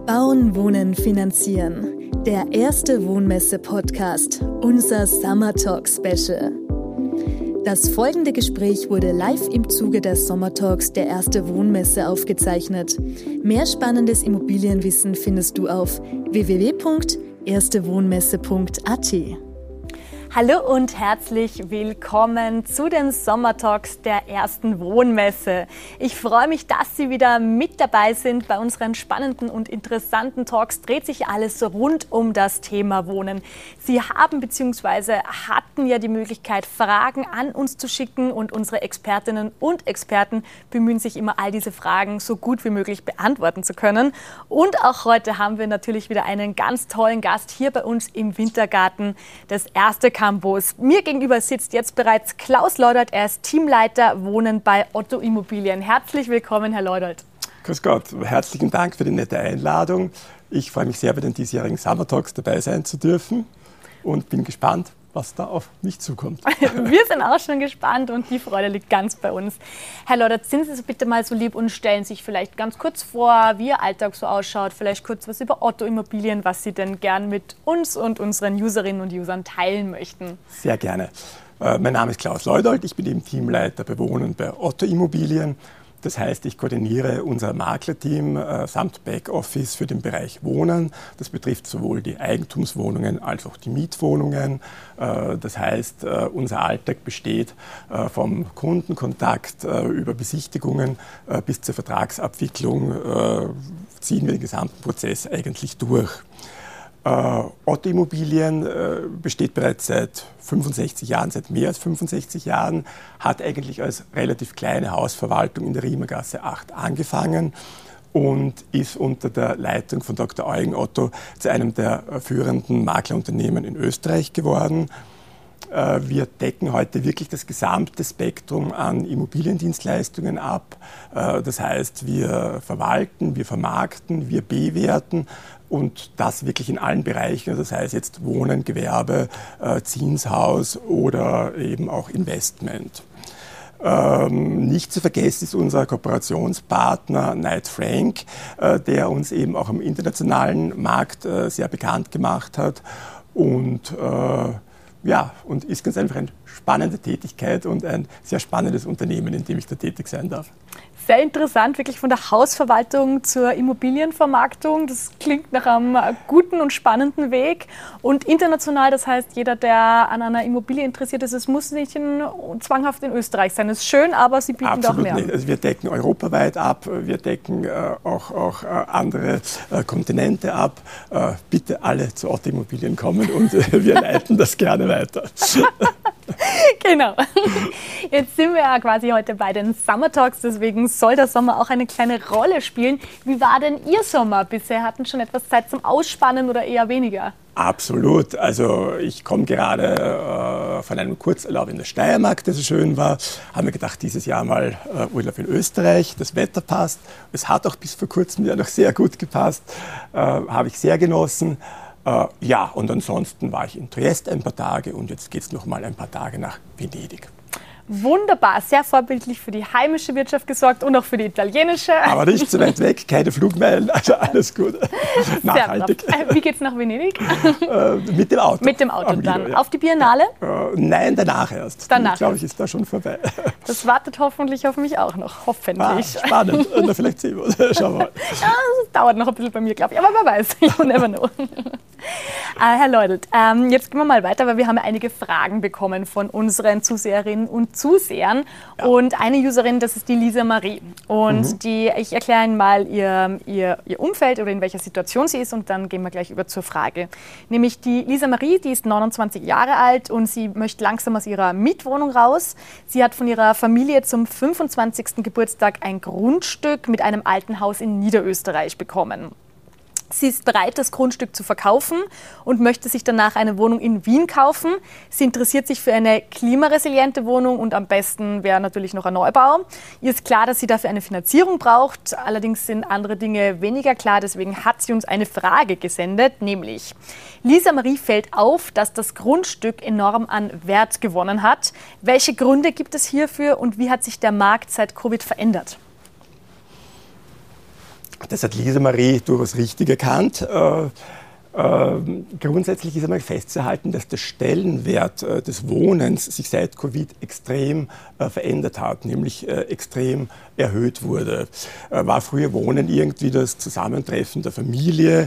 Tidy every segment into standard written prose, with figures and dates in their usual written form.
Bauen, Wohnen, Finanzieren. Der erste Wohnmesse-Podcast, unser Summer Talk Special. Das folgende Gespräch wurde live im Zuge der Sommer Talks der erste Wohnmesse aufgezeichnet. Mehr spannendes Immobilienwissen findest du auf www.erstewohnmesse.at. Hallo und herzlich willkommen zu den Sommertalks der ersten Wohnmesse. Ich freue mich, dass Sie wieder mit dabei sind. Bei unseren spannenden und interessanten Talks dreht sich alles rund um das Thema Wohnen. Sie haben bzw. hatten ja die Möglichkeit, Fragen an uns zu schicken und unsere Expertinnen und Experten bemühen sich immer, all diese Fragen so gut wie möglich beantworten zu können. Und auch heute haben wir natürlich wieder einen ganz tollen Gast hier bei uns im Wintergarten, das erste Campus. Mir gegenüber sitzt jetzt bereits Klaus Leudert, er ist Teamleiter Wohnen bei Otto Immobilien. Herzlich willkommen, Herr Leudert. Grüß Gott, herzlichen Dank für die nette Einladung. Ich freue mich sehr, bei den diesjährigen Summer Talks dabei sein zu dürfen und bin gespannt, was da auf mich zukommt. Wir sind auch schon gespannt und die Freude liegt ganz bei uns. Herr Leudert, sind Sie bitte mal so lieb und stellen sich vielleicht ganz kurz vor, wie Ihr Alltag so ausschaut, vielleicht kurz was über Otto Immobilien, was Sie denn gern mit uns und unseren Userinnen und Usern teilen möchten. Sehr gerne. Mein Name ist Klaus Leudert, ich bin eben Teamleiter bei Wohnen bei Otto Immobilien. Das heißt, ich koordiniere unser Maklerteam samt Backoffice für den Bereich Wohnen. Das betrifft sowohl die Eigentumswohnungen als auch die Mietwohnungen. Das heißt, unser Alltag besteht vom Kundenkontakt über Besichtigungen bis zur Vertragsabwicklung, ziehen wir den gesamten Prozess eigentlich durch. Otto Immobilien besteht bereits seit 65 Jahren, seit mehr als 65 Jahren, hat eigentlich als relativ kleine Hausverwaltung in der Riemergasse 8 angefangen und ist unter der Leitung von Dr. Eugen Otto zu einem der führenden Maklerunternehmen in Österreich geworden. Wir decken heute wirklich das gesamte Spektrum an Immobiliendienstleistungen ab. Das heißt, wir verwalten, wir vermarkten, wir bewerten und das wirklich in allen Bereichen. Das heißt jetzt Wohnen, Gewerbe, Zinshaus oder eben auch Investment. Nicht zu vergessen ist unser Kooperationspartner Knight Frank, der uns eben auch am internationalen Markt sehr bekannt gemacht hat und ist ganz einfach eine spannende Tätigkeit und ein sehr spannendes Unternehmen, in dem ich da tätig sein darf. Sehr interessant, wirklich von der Hausverwaltung zur Immobilienvermarktung. Das klingt nach einem guten und spannenden Weg. Und international, das heißt, jeder, der an einer Immobilie interessiert ist, es muss nicht zwanghaft in Österreich sein. Das ist schön, aber Sie bieten doch mehr. Nicht. Also wir decken europaweit ab, wir decken auch andere Kontinente ab. Bitte alle zu Otto Immobilien kommen und wir leiten das gerne weiter. Genau. Jetzt sind wir ja quasi heute bei den Summer Talks, deswegen soll der Sommer auch eine kleine Rolle spielen. Wie war denn Ihr Sommer bisher? Hatten schon etwas Zeit zum Ausspannen oder eher weniger? Absolut. Also ich komme gerade von einem Kurzurlaub in der Steiermark, der so schön war. Haben wir gedacht, dieses Jahr mal Urlaub in Österreich. Das Wetter passt. Es hat auch bis vor kurzem ja noch sehr gut gepasst. Habe ich sehr genossen. Und ansonsten war ich in Triest ein paar Tage und jetzt geht es noch mal ein paar Tage nach Venedig. Wunderbar, sehr vorbildlich für die heimische Wirtschaft gesorgt und auch für die italienische. Aber nicht so weit weg, keine Flugmeilen, also alles gut. Nachhaltig. Wie geht's nach Venedig? Mit dem Auto. Mit dem Auto dann. Ja. Auf die Biennale? Nein, danach erst. Danach. Glaube ich, ist da schon vorbei. Das wartet hoffentlich auf mich auch noch, hoffentlich. Spannend. Na, vielleicht sehen wir uns. Schauen wir mal. Ja, das dauert noch ein bisschen bei mir, glaube ich. Aber wer weiß, you never know. Herr Leudert, jetzt gehen wir mal weiter, weil wir haben einige Fragen bekommen von unseren Zuseherinnen und Zusehern. Ja. Und eine Userin, das ist die Lisa Marie. Und ich erkläre Ihnen mal ihr Umfeld oder in welcher Situation sie ist und dann gehen wir gleich über zur Frage. Nämlich die Lisa Marie, die ist 29 Jahre alt und sie möchte langsam aus ihrer Mietwohnung raus. Sie hat von ihrer Familie zum 25. Geburtstag ein Grundstück mit einem alten Haus in Niederösterreich bekommen. Sie ist bereit, das Grundstück zu verkaufen und möchte sich danach eine Wohnung in Wien kaufen. Sie interessiert sich für eine klimaresiliente Wohnung und am besten wäre natürlich noch ein Neubau. Ihr ist klar, dass sie dafür eine Finanzierung braucht. Allerdings sind andere Dinge weniger klar. Deswegen hat sie uns eine Frage gesendet, nämlich: Lisa Marie fällt auf, dass das Grundstück enorm an Wert gewonnen hat. Welche Gründe gibt es hierfür und wie hat sich der Markt seit Covid verändert? Das hat Lisa Marie durchaus richtig erkannt. Grundsätzlich ist einmal festzuhalten, dass der Stellenwert des Wohnens sich seit Covid extrem verändert hat, nämlich extrem erhöht wurde. War früher Wohnen irgendwie das Zusammentreffen der Familie,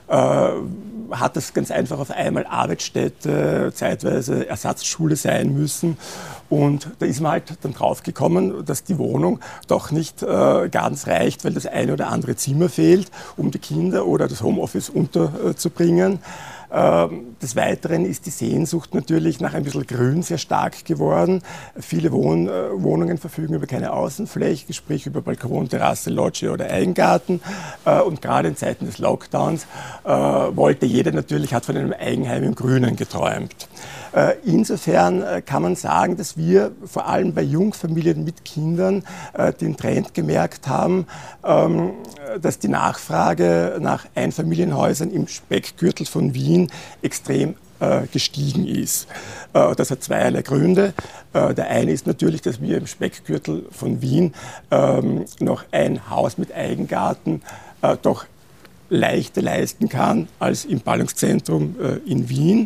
hat das ganz einfach auf einmal Arbeitsstätte, zeitweise Ersatzschule sein müssen. Und da ist man halt dann draufgekommen, dass die Wohnung doch nicht ganz reicht, weil das eine oder andere Zimmer fehlt, um die Kinder oder das Homeoffice unterzubringen. Des Weiteren ist die Sehnsucht natürlich nach ein bisschen Grün sehr stark geworden. Viele Wohnungen verfügen über keine Außenfläche, sprich über Balkon, Terrasse, Loggia oder Eigengarten. Und gerade in Zeiten des Lockdowns wollte jeder natürlich, hat von einem Eigenheim im Grünen geträumt. Insofern kann man sagen, dass wir vor allem bei Jungfamilien mit Kindern den Trend gemerkt haben, dass die Nachfrage nach Einfamilienhäusern im Speckgürtel von Wien extrem gestiegen ist. Das hat zweierlei Gründe. Der eine ist natürlich, dass wir im Speckgürtel von Wien noch ein Haus mit Eigengarten doch leichter leisten kann als im Ballungszentrum in Wien.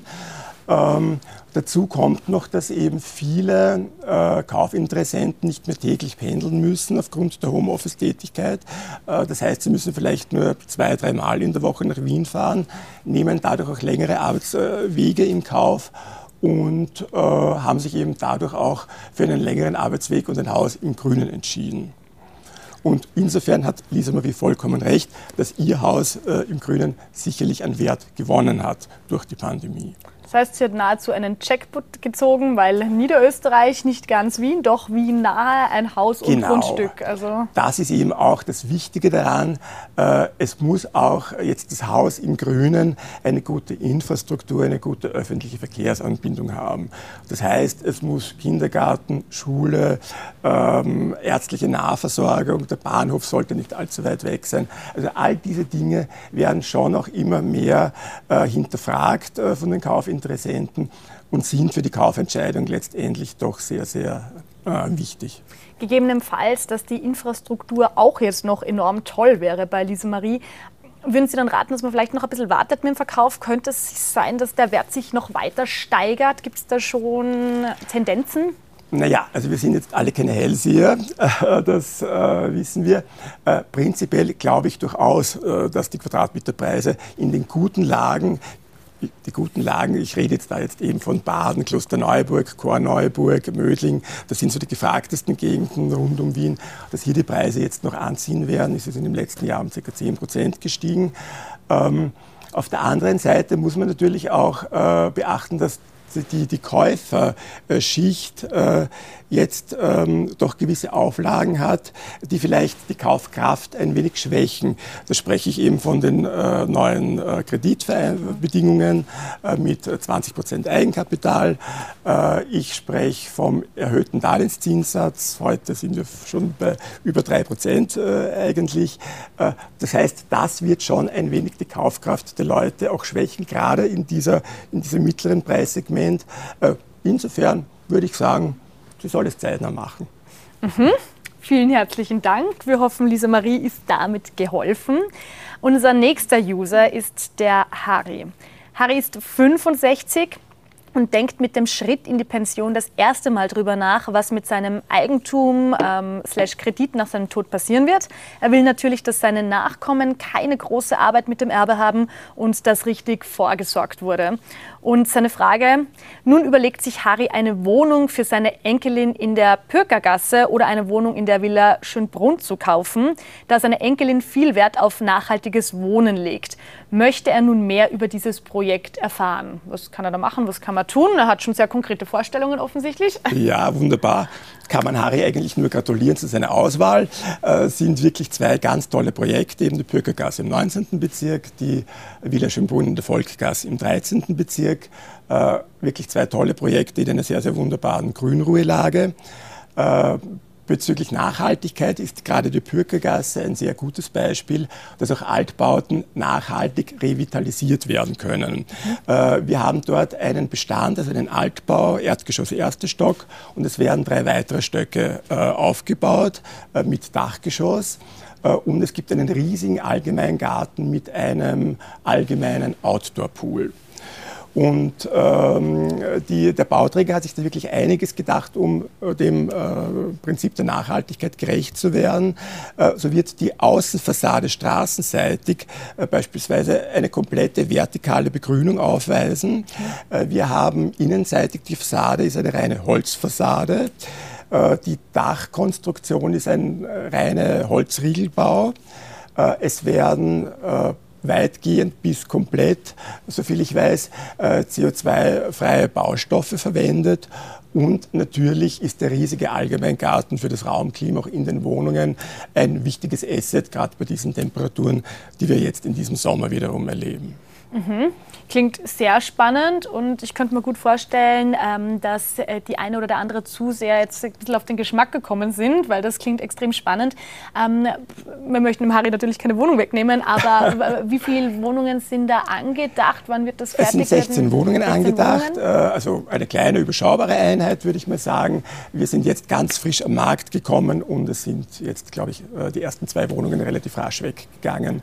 Dazu kommt noch, dass eben viele Kaufinteressenten nicht mehr täglich pendeln müssen aufgrund der Homeoffice-Tätigkeit. Das heißt, sie müssen vielleicht nur 2-3 Mal in der Woche nach Wien fahren, nehmen dadurch auch längere Arbeitswege in Kauf und haben sich eben dadurch auch für einen längeren Arbeitsweg und ein Haus im Grünen entschieden. Und insofern hat Lisa Marie vollkommen recht, dass ihr Haus im Grünen sicherlich an Wert gewonnen hat durch die Pandemie. Das heißt, sie hat nahezu einen Jackpot gezogen, weil Niederösterreich, nicht ganz Wien, doch Wien nahe, ein Haus und Grundstück. Also das ist eben auch das Wichtige daran. Es muss auch jetzt das Haus im Grünen eine gute Infrastruktur, eine gute öffentliche Verkehrsanbindung haben. Das heißt, es muss Kindergarten, Schule, ärztliche Nahversorgung, der Bahnhof sollte nicht allzu weit weg sein. Also all diese Dinge werden schon auch immer mehr hinterfragt von den Kaufinteressenten und sind für die Kaufentscheidung letztendlich doch sehr, sehr wichtig. Gegebenenfalls, dass die Infrastruktur auch jetzt noch enorm toll wäre bei Lisa Marie, würden Sie dann raten, dass man vielleicht noch ein bisschen wartet mit dem Verkauf? Könnte es sein, dass der Wert sich noch weiter steigert? Gibt es da schon Tendenzen? Naja, also wir sind jetzt alle keine Hellseher, das wissen wir. Prinzipiell glaube ich durchaus, dass die Quadratmeterpreise in den guten Lagen, ich rede jetzt eben von Baden, Klosterneuburg, Korneuburg, Mödling, das sind so die gefragtesten Gegenden rund um Wien, dass hier die Preise jetzt noch anziehen werden. Es ist in dem letzten Jahr um ca. 10% gestiegen. Auf der anderen Seite muss man natürlich auch beachten, dass die Käuferschicht jetzt doch gewisse Auflagen hat, die vielleicht die Kaufkraft ein wenig schwächen. Da spreche ich eben von den neuen Kreditbedingungen mit 20% Eigenkapital. Ich spreche vom erhöhten Darlehenszinssatz. Heute sind wir schon bei über 3% eigentlich. Das heißt, das wird schon ein wenig die Kaufkraft der Leute auch schwächen, gerade in diesem mittleren Preissegment. Insofern würde ich sagen, sie soll es zeitnah machen. Vielen herzlichen Dank. Wir hoffen, Lisa Marie ist damit geholfen. Unser nächster User ist der Harry. Harry ist 65 und denkt mit dem Schritt in die Pension das erste Mal drüber nach, was mit seinem Eigentum /Kredit nach seinem Tod passieren wird. Er will natürlich, dass seine Nachkommen keine große Arbeit mit dem Erbe haben und dass richtig vorgesorgt wurde. Und seine Frage: Nun überlegt sich Harry, eine Wohnung für seine Enkelin in der Pürkergasse oder eine Wohnung in der Villa Schönbrunn zu kaufen, da seine Enkelin viel Wert auf nachhaltiges Wohnen legt. Möchte er nun mehr über dieses Projekt erfahren? Was kann er da machen? Was kann man tun? Er hat schon sehr konkrete Vorstellungen offensichtlich. Ja, wunderbar. Kann man Harry eigentlich nur gratulieren zu seiner Auswahl. Sind wirklich zwei ganz tolle Projekte, eben die Pürkergasse im 19. Bezirk, die Villa Schönbrunn in der Volkgasse im 13. Bezirk. Wirklich zwei tolle Projekte in einer sehr, sehr wunderbaren Grünruhelage. Bezüglich Nachhaltigkeit ist gerade die Pürkergasse ein sehr gutes Beispiel, dass auch Altbauten nachhaltig revitalisiert werden können. Wir haben dort einen Bestand, also einen Altbau, Erdgeschoss, erster Stock, und es werden 3 weitere Stöcke aufgebaut mit Dachgeschoss. und es gibt einen riesigen Allgemeingarten mit einem allgemeinen Outdoor-Pool. Und der Bauträger hat sich da wirklich einiges gedacht, um dem Prinzip der Nachhaltigkeit gerecht zu werden. So wird die Außenfassade straßenseitig beispielsweise eine komplette vertikale Begrünung aufweisen. Wir haben innenseitig, die Fassade ist eine reine Holzfassade. Die Dachkonstruktion ist ein reiner Holzriegelbau. Es werden weitgehend bis komplett, soviel ich weiß, CO2-freie Baustoffe verwendet. Und natürlich ist der riesige Allgemeingarten für das Raumklima auch in den Wohnungen ein wichtiges Asset, gerade bei diesen Temperaturen, die wir jetzt in diesem Sommer wiederum erleben. Mhm. Klingt sehr spannend und ich könnte mir gut vorstellen, dass die eine oder der andere Zuseher jetzt ein bisschen auf den Geschmack gekommen sind, weil das klingt extrem spannend. Wir möchten dem Harry natürlich keine Wohnung wegnehmen, aber wie viele Wohnungen sind da angedacht? Wann wird das fertig werden? Es sind 16 Wohnungen angedacht, also eine kleine, überschaubare Einheit, würde ich mal sagen. Wir sind jetzt ganz frisch am Markt gekommen und es sind jetzt, glaube ich, die ersten 2 Wohnungen relativ rasch weggegangen.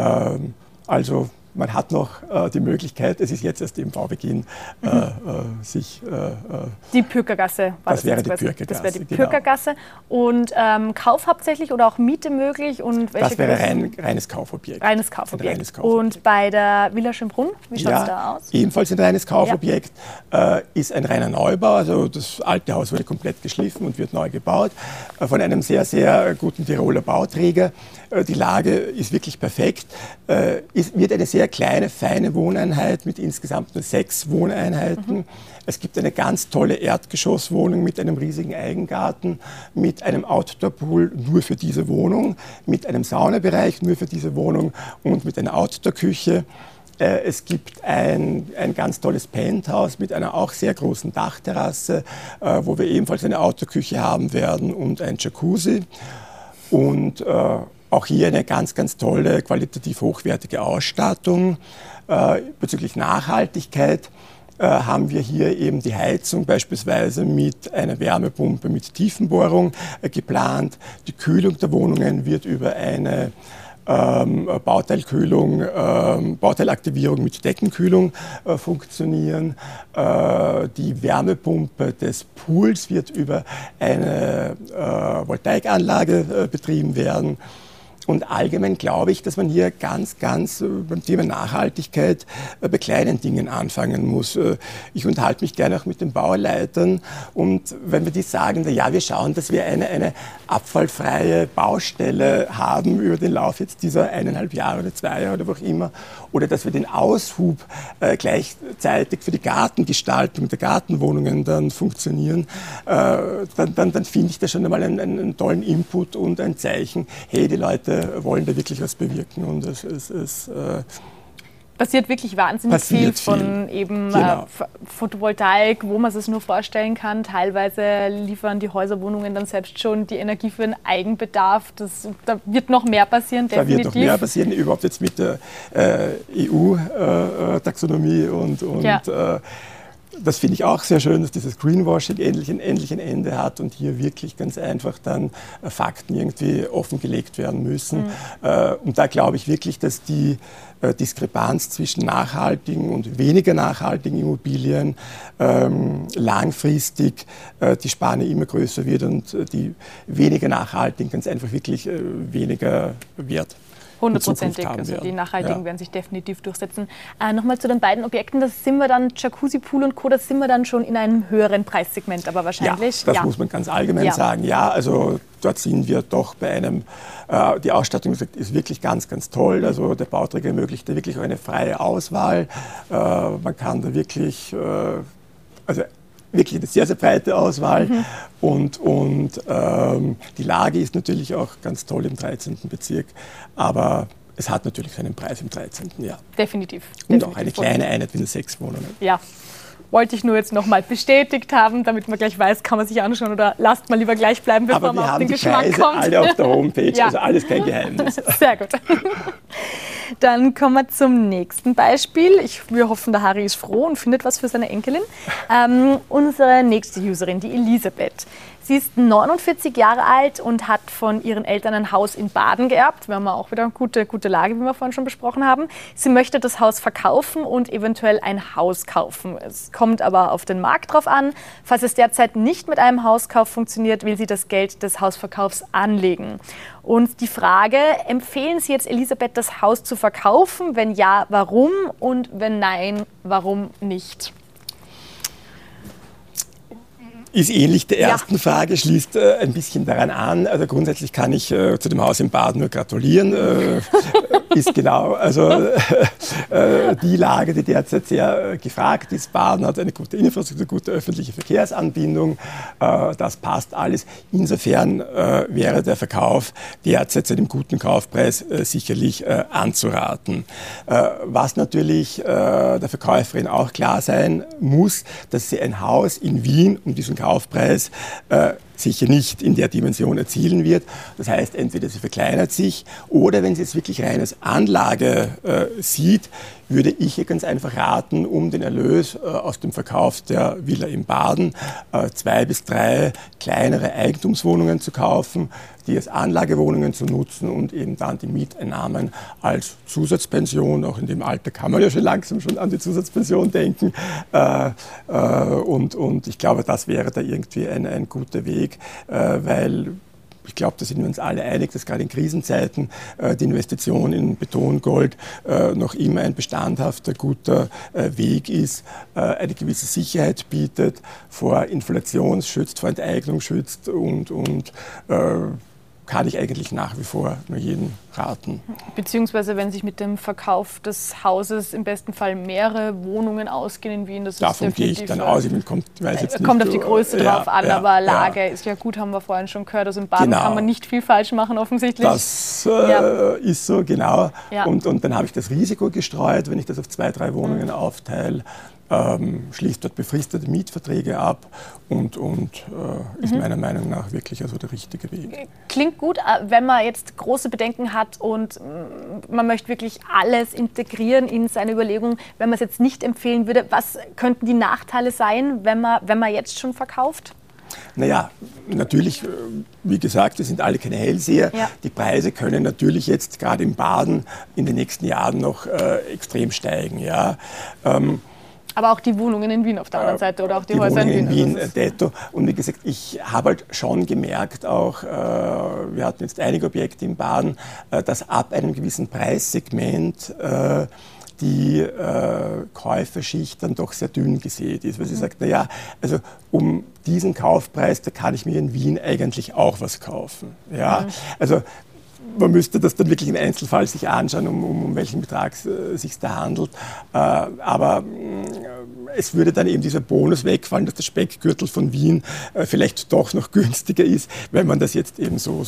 Also man hat noch die Möglichkeit, es ist jetzt erst im Baubeginn, sich... die Pürkergasse war das wäre die Pürkergasse. Das wäre die Pürkergasse. Genau. Und Kauf hauptsächlich oder auch Miete möglich? Und welche das wäre reines Kaufobjekt. Reines Kaufobjekt. Und bei der Villa Schönbrunn, wie schaut es da aus? Ebenfalls ein reines Kaufobjekt, ist ein reiner Neubau. Also das alte Haus wurde komplett geschliffen und wird neu gebaut von einem sehr, sehr guten Tiroler Bauträger. Die Lage ist wirklich perfekt. Wird eine sehr kleine, feine Wohneinheit mit insgesamt nur 6 Wohneinheiten. Es gibt eine ganz tolle Erdgeschosswohnung mit einem riesigen Eigengarten, mit einem Outdoor-Pool nur für diese Wohnung, mit einem Saunabereich nur für diese Wohnung und mit einer Outdoor-Küche. Es gibt ein ganz tolles Penthouse mit einer auch sehr großen Dachterrasse, wo wir ebenfalls eine Outdoor-Küche haben werden und ein Jacuzzi. Und auch hier eine ganz, ganz tolle, qualitativ hochwertige Ausstattung. Bezüglich Nachhaltigkeit haben wir hier eben die Heizung beispielsweise mit einer Wärmepumpe mit Tiefenbohrung geplant. Die Kühlung der Wohnungen wird über eine Bauteilaktivierung mit Deckenkühlung funktionieren. Die Wärmepumpe des Pools wird über eine Voltaikanlage betrieben werden. Und allgemein glaube ich, dass man hier ganz beim Thema Nachhaltigkeit bei kleinen Dingen anfangen muss. Ich unterhalte mich gerne auch mit den Bauleitern und wenn wir die sagen, na ja, wir schauen, dass wir eine abfallfreie Baustelle haben über den Lauf jetzt dieser 1,5 Jahre oder 2 Jahre oder wo auch immer, oder dass wir den Aushub gleichzeitig für die Gartengestaltung der Gartenwohnungen dann funktionieren, dann finde ich das schon einmal einen tollen Input und ein Zeichen, hey, die Leute wollen da wirklich was bewirken und es passiert wirklich wahnsinnig viel von eben Photovoltaik, wo man es nur vorstellen kann. Teilweise liefern die Häuserwohnungen dann selbst schon die Energie für den Eigenbedarf. Da wird noch mehr passieren, definitiv. Da wird noch mehr passieren, überhaupt jetzt mit der EU-Taxonomie und das finde ich auch sehr schön, dass dieses Greenwashing endlich ein Ende hat und hier wirklich ganz einfach dann Fakten irgendwie offengelegt werden müssen. Und da glaube ich wirklich, dass die Diskrepanz zwischen nachhaltigen und weniger nachhaltigen Immobilien langfristig die Spanne immer größer wird und die weniger nachhaltigen ganz einfach wirklich weniger Wert. 100%ig, also die Nachhaltigen werden sich definitiv durchsetzen. Nochmal zu den beiden Objekten, das sind wir dann, Jacuzzi, Pool und Co., das sind wir dann schon in einem höheren Preissegment, aber wahrscheinlich. Ja, das muss man ganz allgemein sagen. Ja, also dort sind wir doch bei einem, die Ausstattung ist wirklich ganz, ganz toll. Also der Bauträger ermöglicht da wirklich eine freie Auswahl. Man kann da wirklich, wirklich eine sehr, sehr breite Auswahl und die Lage ist natürlich auch ganz toll im 13. Bezirk, aber es hat natürlich seinen Preis im 13. Jahr. Definitiv. Und auch eine kleine Einheit wie 6 Wohnungen. Ja. Wollte ich nur jetzt nochmal bestätigt haben, damit man gleich weiß, kann man sich anschauen oder lasst mal lieber gleich bleiben, bevor man auf den Geschmack kommt. Aber wir haben die Preise alle auf der Homepage, also alles kein Geheimnis. Sehr gut. Dann kommen wir zum nächsten Beispiel. Wir hoffen, der Harry ist froh und findet was für seine Enkelin. Unsere nächste Userin, die Elisabeth. Sie ist 49 Jahre alt und hat von ihren Eltern ein Haus in Baden geerbt. Wir haben auch wieder eine gute Lage, wie wir vorhin schon besprochen haben. Sie möchte das Haus verkaufen und eventuell ein Haus kaufen. Es kommt aber auf den Markt drauf an. Falls es derzeit nicht mit einem Hauskauf funktioniert, will sie das Geld des Hausverkaufs anlegen. Und die Frage, empfehlen Sie jetzt Elisabeth, das Haus zu verkaufen? Wenn ja, warum? Und wenn nein, warum nicht? Ist ähnlich der ersten Frage, schließt ein bisschen daran an. Also grundsätzlich kann ich zu dem Haus in Baden nur gratulieren. Ist genau, also die Lage, die derzeit sehr gefragt ist. Baden hat eine gute Infrastruktur, gute öffentliche Verkehrsanbindung. Das passt alles. Insofern wäre der Verkauf derzeit zu einem guten Kaufpreis sicherlich anzuraten. Was natürlich der Verkäuferin auch klar sein muss, dass sie ein Haus in Wien um diesen Kaufpreis sicher nicht in der Dimension erzielen wird. Das heißt, entweder sie verkleinert sich oder wenn sie es wirklich rein als Anlage sieht, würde ich ihr ganz einfach raten, um den Erlös aus dem Verkauf der Villa in Baden 2 bis 3 kleinere Eigentumswohnungen zu kaufen, die als Anlagewohnungen zu nutzen und eben dann die Mieteinnahmen als Zusatzpension, auch in dem Alter kann man ja schon langsam schon an die Zusatzpension denken. Und ich glaube, das wäre da irgendwie ein guter Weg, weil ich glaube, da sind wir uns alle einig, dass gerade in Krisenzeiten die Investition in Beton, Gold noch immer ein bestandhafter, guter Weg ist, eine gewisse Sicherheit bietet, vor Inflation schützt, vor Enteignung schützt und kann ich eigentlich nach wie vor nur jedem raten. Beziehungsweise, wenn sich mit dem Verkauf des Hauses im besten Fall mehrere Wohnungen ausgehen in Wien, das davon ist gehe ich dann aus. Kommt auf die Größe drauf an, aber Lage ist ja gut, haben wir vorhin schon gehört. Also in Baden kann man nicht viel falsch machen, offensichtlich. Das ist so, genau. Ja. Und dann habe ich das Risiko gestreut, wenn ich das auf 2, 3 Wohnungen aufteile. Schließt dort befristete Mietverträge ab und ist meiner Meinung nach wirklich also der richtige Weg. Klingt gut, wenn man jetzt große Bedenken hat und man möchte wirklich alles integrieren in seine Überlegung, wenn man es jetzt nicht empfehlen würde, was könnten die Nachteile sein, wenn man jetzt schon verkauft? Naja, natürlich, wie gesagt, wir sind alle keine Hellseher. Ja. Die Preise können natürlich jetzt gerade in Baden in den nächsten Jahren noch extrem steigen. Ja. Aber auch die Wohnungen in Wien auf der anderen Seite oder auch die Häuser in Wien. Detto. Und wie gesagt, ich habe halt schon gemerkt auch, wir hatten jetzt einige Objekte in Baden, dass ab einem gewissen Preissegment die Käuferschicht dann doch sehr dünn gesät ist. Weil sie sagt, naja, also um diesen Kaufpreis, da kann ich mir in Wien eigentlich auch was kaufen. Ja? Also man müsste das dann wirklich im Einzelfall sich anschauen, um welchen Betrag es sich da handelt. Aber es würde dann eben dieser Bonus wegfallen, dass der Speckgürtel von Wien vielleicht doch noch günstiger ist, wenn man das jetzt eben so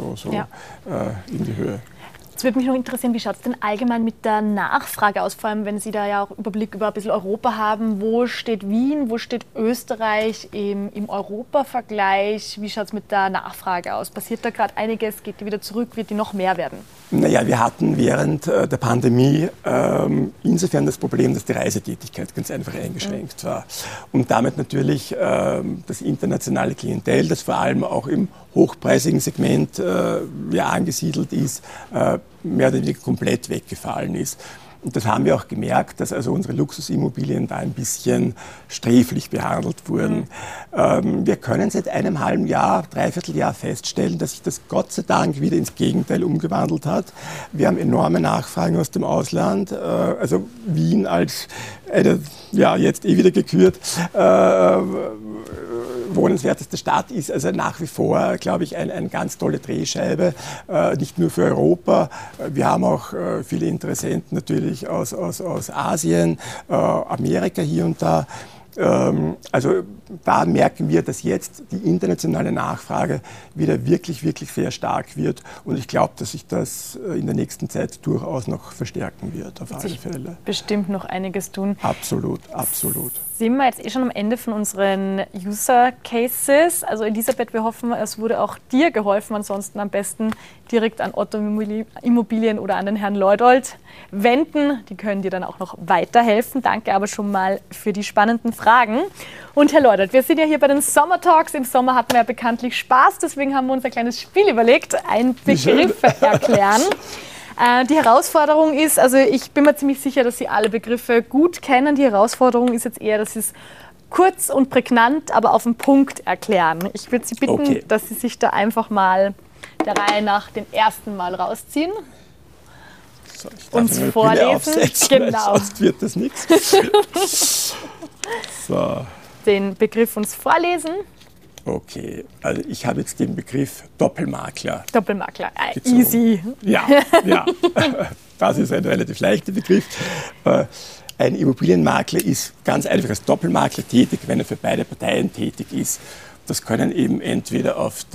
in die Höhe. Es würde mich noch interessieren, wie schaut es denn allgemein mit der Nachfrage aus, vor allem wenn Sie da ja auch Überblick über ein bisschen Europa haben. Wo steht Wien, wo steht Österreich im Europavergleich? Wie schaut es mit der Nachfrage aus? Passiert da gerade einiges? Geht die wieder zurück? Wird die noch mehr werden? Naja, wir hatten während der Pandemie insofern das Problem, dass die Reisetätigkeit ganz einfach eingeschränkt war. Und damit natürlich das internationale Klientel, das vor allem auch im hochpreisigen Segment angesiedelt ist, mehr oder weniger komplett weggefallen ist. Und das haben wir auch gemerkt, dass also unsere Luxusimmobilien da ein bisschen sträflich behandelt wurden. Wir können seit einem halben Jahr, Dreivierteljahr feststellen, dass sich das Gott sei Dank wieder ins Gegenteil umgewandelt hat. Wir haben enorme Nachfragen aus dem Ausland. Also Wien als eine, jetzt wieder gekürt, wohnenswerteste Stadt ist also nach wie vor, glaube ich, eine ganz tolle Drehscheibe, nicht nur für Europa. Wir haben auch viele Interessenten natürlich aus Asien, Amerika hier und da. Also da merken wir, dass jetzt die internationale Nachfrage wieder wirklich, wirklich sehr stark wird. Und ich glaube, dass sich das in der nächsten Zeit durchaus noch verstärken wird, auf alle Fälle. Bestimmt noch einiges tun. Absolut, absolut. Sind wir jetzt schon am Ende von unseren User Cases. Also Elisabeth, wir hoffen, es wurde auch dir geholfen. Ansonsten am besten direkt an Otto Immobilien oder an den Herrn Leudold wenden. Die können dir dann auch noch weiterhelfen. Danke aber schon mal für die spannenden Fragen. Und Herr Leudert, wir sind ja hier bei den Summer Talks. Im Sommer hatten wir ja bekanntlich Spaß, deswegen haben wir uns ein kleines Spiel überlegt, ein Begriff erklären. Die Herausforderung ist, also ich bin mir ziemlich sicher, dass Sie alle Begriffe gut kennen. Die Herausforderung ist jetzt eher, dass Sie es kurz und prägnant, aber auf den Punkt erklären. Ich würde Sie bitten, dass Sie sich da einfach mal der Reihe nach den ersten Mal rausziehen. So, ich darf uns vorlesen. Genau. Sonst wird das nichts. So. Den Begriff uns vorlesen. Okay, also ich habe jetzt den Begriff Doppelmakler. Doppelmakler, easy. Ja, das ist ein relativ leichter Begriff. Ein Immobilienmakler ist ganz einfach als Doppelmakler tätig, wenn er für beide Parteien tätig ist. Das können eben entweder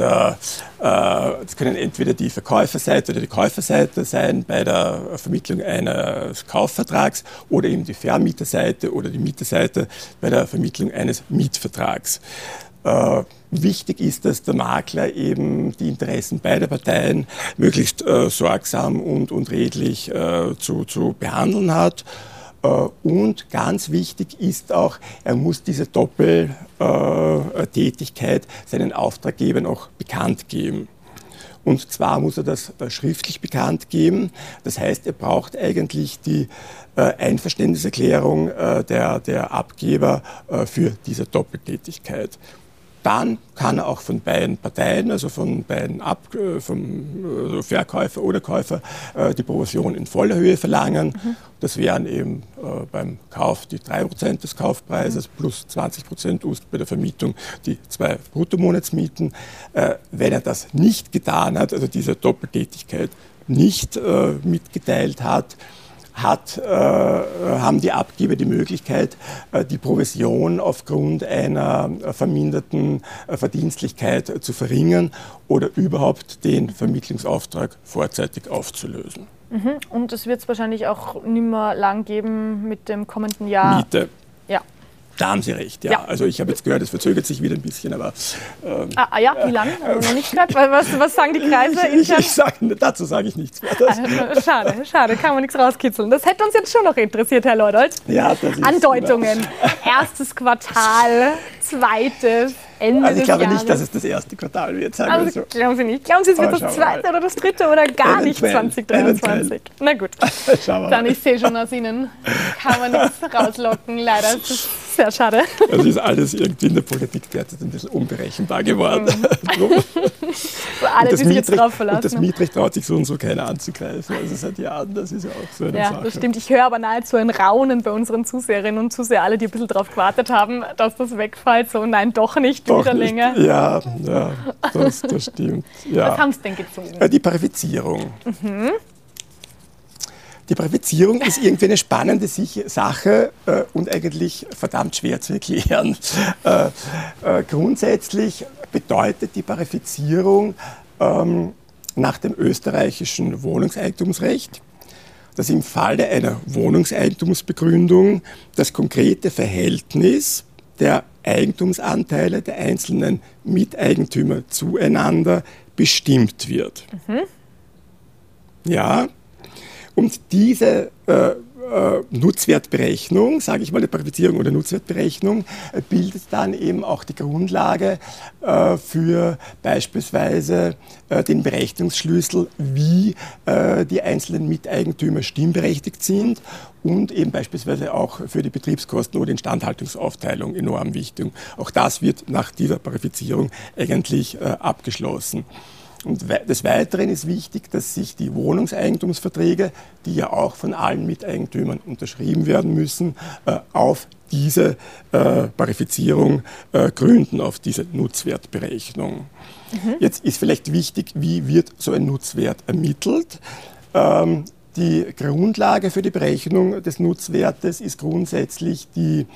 die Verkäuferseite oder die Käuferseite sein bei der Vermittlung eines Kaufvertrags oder eben die Vermieterseite oder die Mieterseite bei der Vermittlung eines Mietvertrags. Wichtig ist, dass der Makler eben die Interessen beider Parteien möglichst sorgsam und redlich zu behandeln hat. Und ganz wichtig ist auch, er muss diese Doppeltätigkeit seinen Auftraggebern auch bekannt geben. Und zwar muss er das schriftlich bekannt geben. Das heißt, er braucht eigentlich die Einverständniserklärung der Abgeber für diese Doppeltätigkeit. Dann kann er auch von beiden Parteien, also von beiden vom Verkäufer oder Käufer, die Provision in voller Höhe verlangen. Das wären eben beim Kauf die 3% des Kaufpreises plus 20% bei der Vermietung die 2 Bruttomonatsmieten. Wenn er das nicht getan hat, also diese Doppeltätigkeit nicht mitgeteilt hat, haben die Abgeber die Möglichkeit, die Provision aufgrund einer verminderten Verdienstlichkeit zu verringern oder überhaupt den Vermittlungsauftrag vorzeitig aufzulösen. Und es wird es wahrscheinlich auch nicht mehr lang geben mit dem kommenden Jahr. Miete. Ja. Da haben Sie recht, ja. Also ich habe jetzt gehört, es verzögert sich wieder ein bisschen, aber... ja, wie lange? Noch nicht gehört? Was sagen die Kreise? Dazu sage ich nichts mehr. Schade, kann man nichts rauskitzeln. Das hätte uns jetzt schon noch interessiert, Herr Leudold. Ja, das ist... Andeutungen. Erstes Quartal, zweites, Ende des Jahres. Also ich glaube nicht, dass es das erste Quartal wird, sagen wir so. Glauben Sie nicht? Glauben Sie, es wird das zweite oder das dritte oder gar nicht 2023? Na gut, dann ich sehe schon aus Ihnen, kann man nichts rauslocken, leider. Das ist sehr schade. Es ist alles irgendwie in der Politik derzeit ein bisschen unberechenbar geworden. So alle, die sich jetzt drauf verlassen. Und das Mietrecht traut sich so und so keiner anzugreifen. Also seit Jahren, das ist ja auch so eine Sache. Ja, das stimmt. Ich höre aber nahezu ein Raunen bei unseren Zuseherinnen und Zusehern, alle, die ein bisschen drauf gewartet haben, dass das wegfällt. So, nein, doch nicht, doch wieder nicht. länger. Ja, das stimmt. Ja. Was haben Sie denn gezogen? Die Parifizierung. Die Parifizierung ist irgendwie eine spannende Sache und eigentlich verdammt schwer zu erklären. Grundsätzlich bedeutet die Parifizierung nach dem österreichischen Wohnungseigentumsrecht, dass im Falle einer Wohnungseigentumsbegründung das konkrete Verhältnis der Eigentumsanteile der einzelnen Miteigentümer zueinander bestimmt wird. Ja. Und diese Nutzwertberechnung, sage ich mal, die Parifizierung oder Nutzwertberechnung, bildet dann eben auch die Grundlage für beispielsweise den Berechnungsschlüssel, wie die einzelnen Miteigentümer stimmberechtigt sind und eben beispielsweise auch für die Betriebskosten oder Instandhaltungsaufteilung enorm wichtig. Auch das wird nach dieser Parifizierung eigentlich abgeschlossen. Und des Weiteren ist wichtig, dass sich die Wohnungseigentumsverträge, die ja auch von allen Miteigentümern unterschrieben werden müssen, auf diese Parifizierung gründen, auf diese Nutzwertberechnung. Jetzt ist vielleicht wichtig, wie wird so ein Nutzwert ermittelt? Die Grundlage für die Berechnung des Nutzwertes ist grundsätzlich die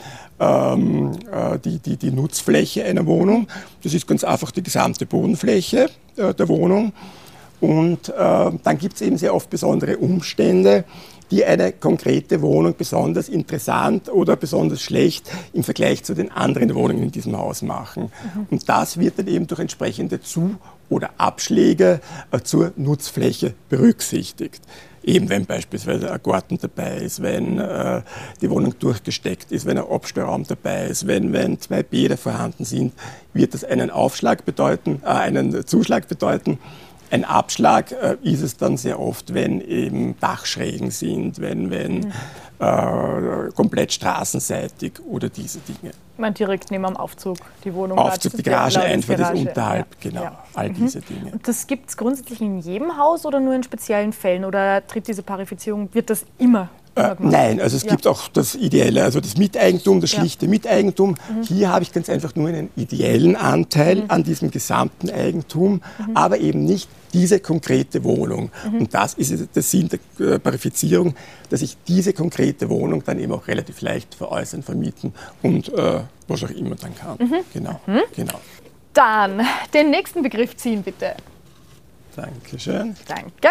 Nutzfläche einer Wohnung. Das ist ganz einfach die gesamte Bodenfläche der Wohnung. Und dann gibt es eben sehr oft besondere Umstände, die eine konkrete Wohnung besonders interessant oder besonders schlecht im Vergleich zu den anderen Wohnungen in diesem Haus machen. Und das wird dann eben durch entsprechende Zu- oder Abschläge zur Nutzfläche berücksichtigt. Eben wenn beispielsweise ein Garten dabei ist, wenn die Wohnung durchgesteckt ist, wenn ein Abstellraum dabei ist, wenn 2 Bäder vorhanden sind, wird das einen Zuschlag bedeuten. Ein Abschlag ist es dann sehr oft, wenn eben Dachschrägen sind, wenn komplett straßenseitig oder diese Dinge. Man direkt neben am Aufzug die Wohnung. Aufzug, die Garage einfach, das unterhalb, genau, Ja. all diese Dinge. Und das gibt es grundsätzlich in jedem Haus oder nur in speziellen Fällen? Oder tritt diese Parifizierung, wird das immer gemacht? Nein, also es gibt auch das Ideelle, also das Miteigentum, das schlichte Miteigentum. Hier habe ich ganz einfach nur einen ideellen Anteil an diesem gesamten Eigentum, aber eben nicht diese konkrete Wohnung. Und das ist der Sinn der Parifizierung, dass ich diese konkrete Wohnung dann eben auch relativ leicht veräußern, vermieten und was auch immer dann kann. Genau. Dann den nächsten Begriff ziehen, bitte. Dankeschön. Danke.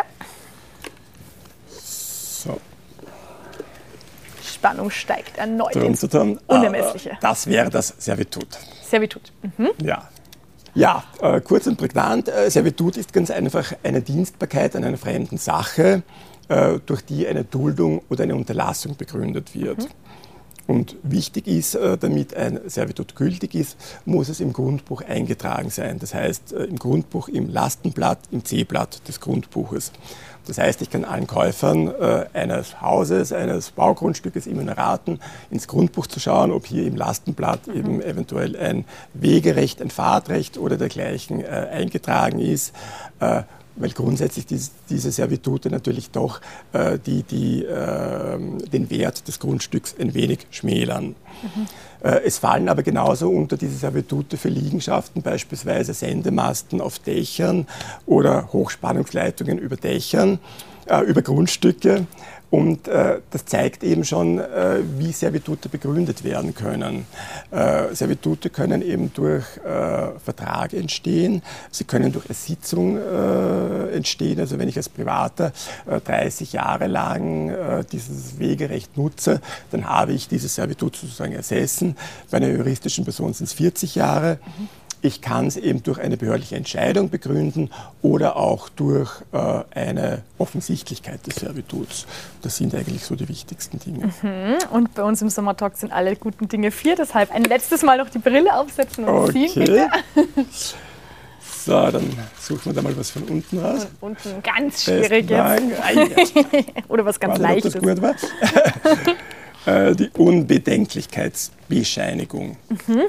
So. Spannung steigt erneut ins Drum. Unermessliche. Das wäre das Servitut. Servitut. Ja, kurz und prägnant, Servitut ist ganz einfach eine Dienstbarkeit an einer fremden Sache, durch die eine Duldung oder eine Unterlassung begründet wird. Und wichtig ist, damit ein Servitut gültig ist, muss es im Grundbuch eingetragen sein. Das heißt, im Grundbuch, im Lastenblatt, im C-Blatt des Grundbuches. Das heißt, ich kann allen Käufern eines Hauses, eines Baugrundstückes immer nur raten, ins Grundbuch zu schauen, ob hier im Lastenblatt eben eventuell ein Wegerecht, ein Fahrtrecht oder dergleichen eingetragen ist. Weil grundsätzlich diese Servitute natürlich doch den Wert des Grundstücks ein wenig schmälern. Es fallen aber genauso unter diese Servitute für Liegenschaften beispielsweise Sendemasten auf Dächern oder Hochspannungsleitungen über Dächern, über Grundstücke. Und das zeigt eben schon, wie Servitute begründet werden können. Servitute können eben durch Vertrag entstehen, sie können durch Ersitzung entstehen. Also wenn ich als Privater 30 Jahre lang dieses Wegerecht nutze, dann habe ich dieses Servitut sozusagen ersessen. Bei einer juristischen Person sind es 40 Jahre. Ich kann es eben durch eine behördliche Entscheidung begründen oder auch durch eine Offensichtlichkeit des Servituts. Das sind eigentlich so die wichtigsten Dinge. Und bei uns im Sommertalk sind alle guten Dinge 4, deshalb ein letztes Mal noch die Brille aufsetzen und ziehen, bitte. So, dann suchen wir da mal was von unten raus. Von unten ganz schwieriges. Oder was ganz Leichtes. Ob das gut war. Die Unbedenklichkeitsbescheinigung.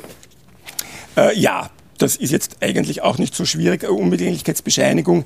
Ja, das ist jetzt eigentlich auch nicht so schwierig, Unbedenklichkeitsbescheinigung.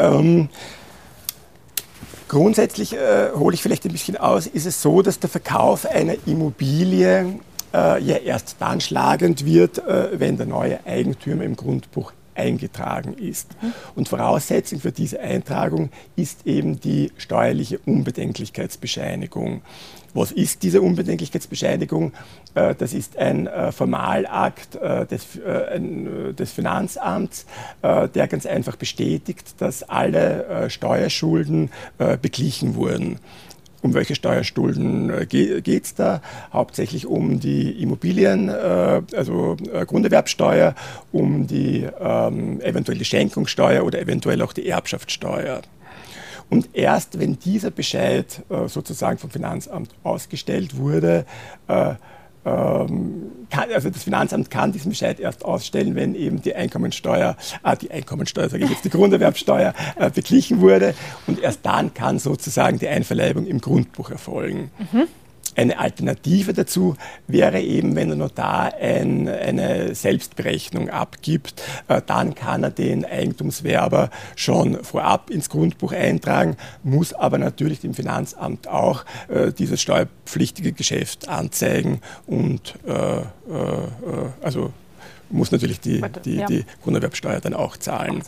Grundsätzlich hole ich vielleicht ein bisschen aus, ist es so, dass der Verkauf einer Immobilie ja erst dann schlagend wird, wenn der neue Eigentümer im Grundbuch eingetragen ist. Und Voraussetzung für diese Eintragung ist eben die steuerliche Unbedenklichkeitsbescheinigung. Was ist diese Unbedenklichkeitsbescheinigung? Das ist ein Formalakt des Finanzamts, der ganz einfach bestätigt, dass alle Steuerschulden beglichen wurden. Um welche Steuerschulden geht es da? Hauptsächlich um die Immobilien, also Grunderwerbsteuer, um die eventuelle Schenkungssteuer oder eventuell auch die Erbschaftssteuer. Und erst wenn dieser Bescheid sozusagen vom Finanzamt ausgestellt wurde, also das Finanzamt kann diesen Bescheid erst ausstellen, wenn eben die Einkommensteuer, sage ich jetzt, die Grunderwerbsteuer beglichen wurde. Und erst dann kann sozusagen die Einverleibung im Grundbuch erfolgen. Eine Alternative dazu wäre eben, wenn der Notar eine Selbstberechnung abgibt, dann kann er den Eigentumswerber schon vorab ins Grundbuch eintragen, muss aber natürlich dem Finanzamt auch dieses steuerpflichtige Geschäft anzeigen und also muss natürlich die Grunderwerbsteuer dann auch zahlen.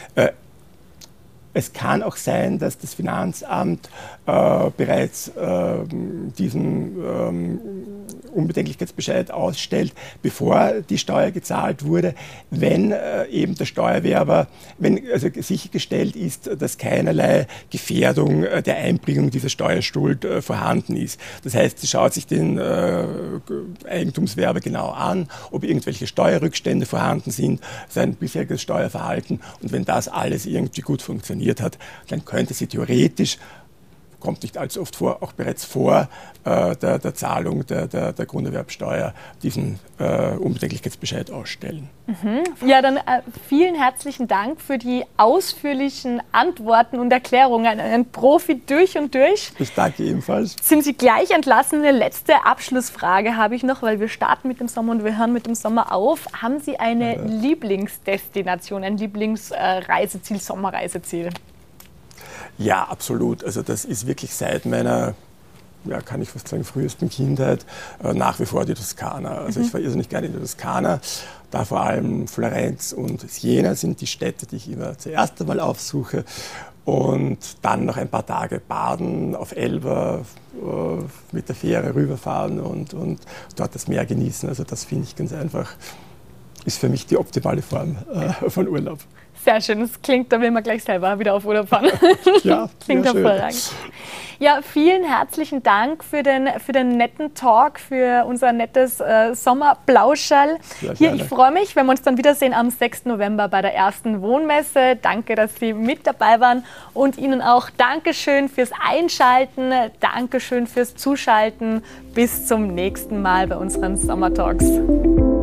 Es kann auch sein, dass das Finanzamt bereits diesen Unbedenklichkeitsbescheid ausstellt, bevor die Steuer gezahlt wurde, wenn eben der Steuerwerber, wenn also sichergestellt ist, dass keinerlei Gefährdung der Einbringung dieser Steuerschuld vorhanden ist. Das heißt, sie schaut sich den Eigentumswerber genau an, ob irgendwelche Steuerrückstände vorhanden sind, sein bisheriges Steuerverhalten, und wenn das alles irgendwie gut funktioniert hat, dann könnte sie theoretisch kommt nicht allzu oft vor, auch bereits vor der Zahlung der Grunderwerbsteuer diesen Unbedenklichkeitsbescheid ausstellen. Ja, dann vielen herzlichen Dank für die ausführlichen Antworten und Erklärungen. Ein Profi durch und durch. Ich danke ebenfalls. Sind Sie gleich entlassen? Eine letzte Abschlussfrage habe ich noch, weil wir starten mit dem Sommer und wir hören mit dem Sommer auf. Haben Sie eine Lieblingsdestination, ein Lieblingsreiseziel, Sommerreiseziel? Ja, absolut. Also das ist wirklich seit meiner, kann ich fast sagen, frühesten Kindheit nach wie vor die Toskana. Also ich fahre irrsinnig gerne in die Toskana. Da vor allem Florenz und Siena sind die Städte, die ich immer zuerst einmal aufsuche. Und dann noch ein paar Tage baden auf Elba, mit der Fähre rüberfahren und dort das Meer genießen. Also das finde ich ganz einfach, ist für mich die optimale Form von Urlaub. Sehr schön, das klingt, da will man gleich selber wieder auf Urlaub fahren. Ja, klingt hervorragend. Ja, vielen herzlichen Dank für den netten Talk, für unser nettes Sommerplauschall. Hier, ich freue mich, wenn wir uns dann wiedersehen am 6. November bei der ersten Wohnmesse. Danke, dass Sie mit dabei waren und Ihnen auch Dankeschön fürs Einschalten, Dankeschön fürs Zuschalten. Bis zum nächsten Mal bei unseren Sommertalks.